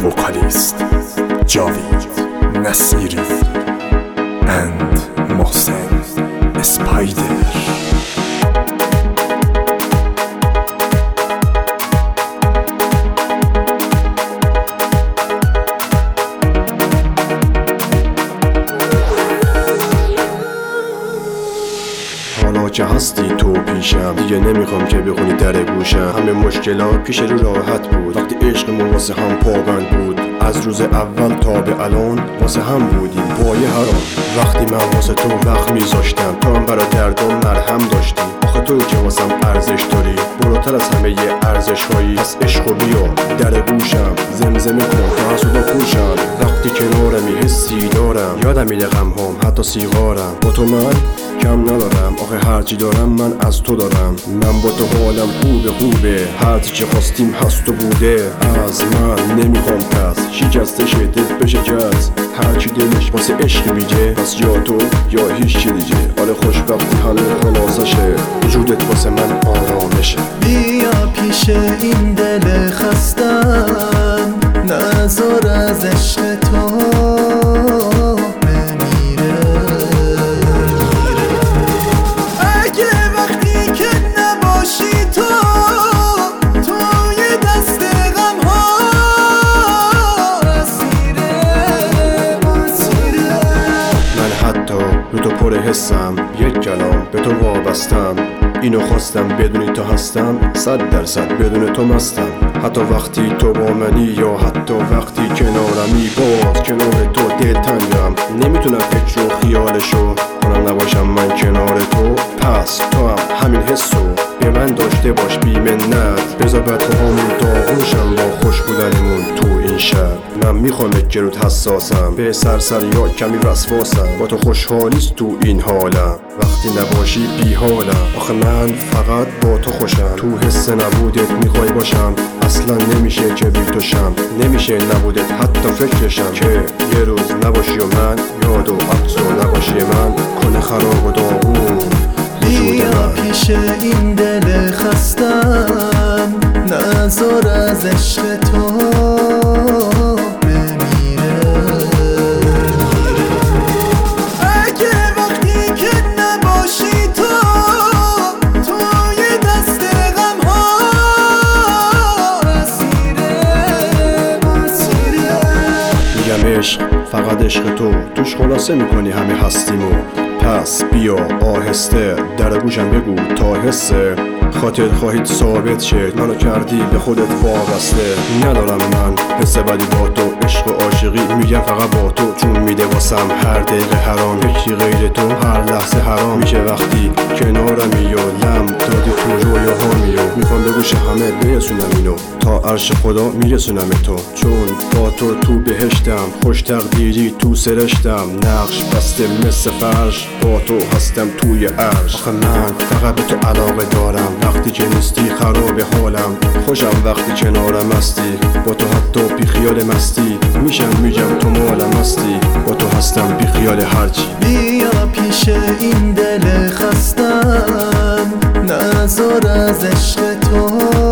وکالیست جاوید نصیری and محسن اسپایدر. حالا که هستی تو پیشم دیگه نمیخوام که بخونی در گوشم. همه مشکلات پیش رو راحت بود وقتی عشقمون واسه هم پابند بود. از روز اول تا به الان واسه هم بودیم پای حرام. وقتی من واسه تو وقت میذاشتم تو هم برا دردم مرهم داشتی. آخه توی که واسم ارزش داری بالاتر از همه یه ارزش هایی. پس عشقو بیا در گوشم زمزمه کن تا حسودا پوشم. وقتی کنارمی حسی دارم یادم میده غم هم حتی سیگارم. با تو من کم ندارم آخه هرچی دارم من از تو دارم. من با تو حالم خوبه هرچی که خواستیم هست و بوده. از من نمیخوام پس شکستش دل بشکست. هرچی دلش واسه عشق بیجه پس یا تو یا هیچ چی دیگه. حال خوشبختی همه خلاصشه وجودت واسه من آرامشه. بیا پیش این دل خستم نذار از عشق تو رو تو پر حسم یک کلام به تو وابستم. اینو خواستم بدونی تو هستم 100% بدون تو مستم. حتی وقتی تو با منی یا حتی وقتی کنارمی باز کنار تو دلتنگم. نمیتونم فکر و خیالشو کنم نباشم من کنار تو. پس تو هم همین حسو به من داشته باش بی منت. بذار بعد تو همون داغونشم با خوش بودنمون تو این شب. من میخوام یک جلوت حساسم به سرسر یا کمی وسواسم. با تو خوشحالیست تو این حالم وقتی نباشی بی حالم. آخه من فقط با تو خوشم تو حس نبودت میخوای باشم. اصلا نمیشه که بی تو شم نمیشه نبودت حتی فکرشم. که یه روز نباشی و من یاد و عکس و نباشی من کنه خراب و داغون. بیا پیش این دل خستم نذار از عشق تو بمیره. اگه وقتی که نباشی توی دست غم ها اسیره. میگم عشق فقط عشق تو توش خلاصه میکنی همه هستیمو. پس بیا آهسته در گوشم بگو تا حسه خاطر خواهید ثابت شه منو کردی به خودت وابسته. ندارم من حس بدی با تو عشق و عاشقی میگم فقط با تو. چون میده واسم هر دقیقه حرام یکی غیر تو هر لحظه حرام میشه. وقتی کنارمی و لم دادی تو رویاهامی و میخوام به گوش همه برسونم اینو تا عرش خدا میرسونم تو. چون با تو بهشتم خوش تقدیری تو سرشتم. نقش بسته مثل فرش با تو هستم توی عرش. آخه من فقط به تو علاقه دارم وقتی که نیستی خراب حالم. خوشم وقتی کنارم هستی با تو حتی بی خیال مستی میگم تو مالم هستی. با تو هستم بی خیال هرچی. بیا پیش این دل خستم نذار از عشق تو